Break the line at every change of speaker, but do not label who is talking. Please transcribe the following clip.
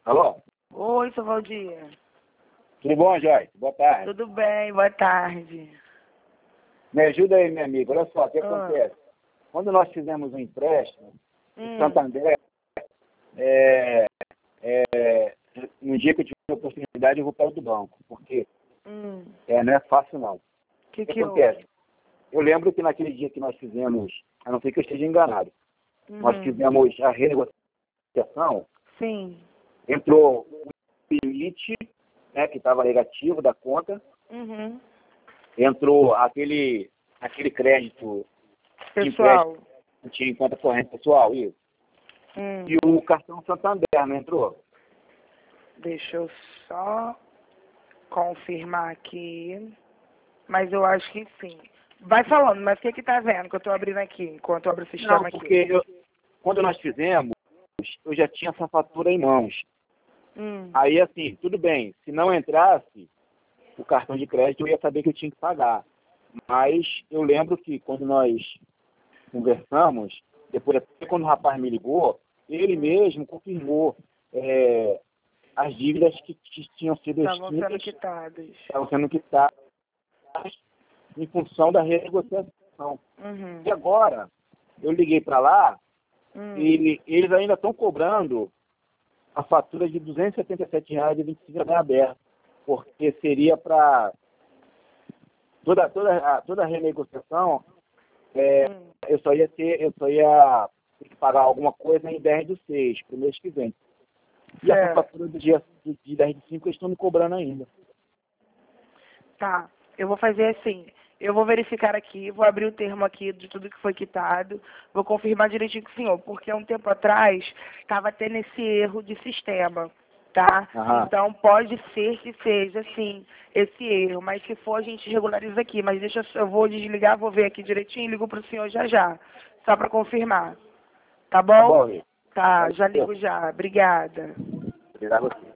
Alô?
Oi, seu Valdir.
Tudo bom, Joyce? Boa tarde.
Tudo bem, boa tarde.
Me ajuda aí, minha amiga. Olha só, o que
Ah.
acontece? Quando nós fizemos um empréstimo, em
Hum.
Santander, no dia que eu tive a oportunidade, eu vou para o banco, porque
Hum.
não é fácil, não. O
Que
que acontece?
houve?
Eu lembro que naquele dia que nós fizemos, a não ser que eu esteja enganado, nós
Uhum.
fizemos a renegociação,
Sim.
entrou o limite, né, que estava negativo da conta,
Uhum.
entrou aquele crédito
Pessoal.
que tinha em conta corrente pessoal, isso.
Hum.
E o cartão Santander não entrou?
Deixa eu só confirmar aqui. Mas eu acho que sim. Vai falando, mas o que tá vendo que eu tô abrindo aqui, enquanto eu abro o sistema
Não,
aqui?
porque quando nós fizemos, eu já tinha essa fatura em mãos. Aí, assim, tudo bem, se não entrasse o cartão de crédito, eu ia saber que eu tinha que pagar. Mas eu lembro que quando nós conversamos, depois até quando o rapaz me ligou, ele mesmo confirmou as dívidas que tinham sido
Estavam sendo
extintas,
quitadas.
estavam sendo quitadas em função da renegociação.
Uhum.
E agora, eu liguei para lá e eles ainda estão cobrando a fatura de R$ 277,25 aberta, porque seria para toda a renegociação, eu só ia ter que pagar alguma coisa em 10/6, para o mês que vem. E essa
Certo.
fatura de 10/5 eles estão me cobrando ainda.
Tá, eu vou fazer assim. Eu vou verificar aqui, vou abrir o termo aqui de tudo que foi quitado, vou confirmar direitinho com o senhor, porque há um tempo atrás estava tendo esse erro de sistema, tá?
Aham.
Então pode ser que seja, assim, esse erro, mas se for a gente regulariza aqui. Mas eu vou desligar, vou ver aqui direitinho e ligo para o senhor já, só para confirmar. Tá
Tá
bom?
bom, Luiz.
Tá, já ligo já. Obrigada.
Obrigado a você.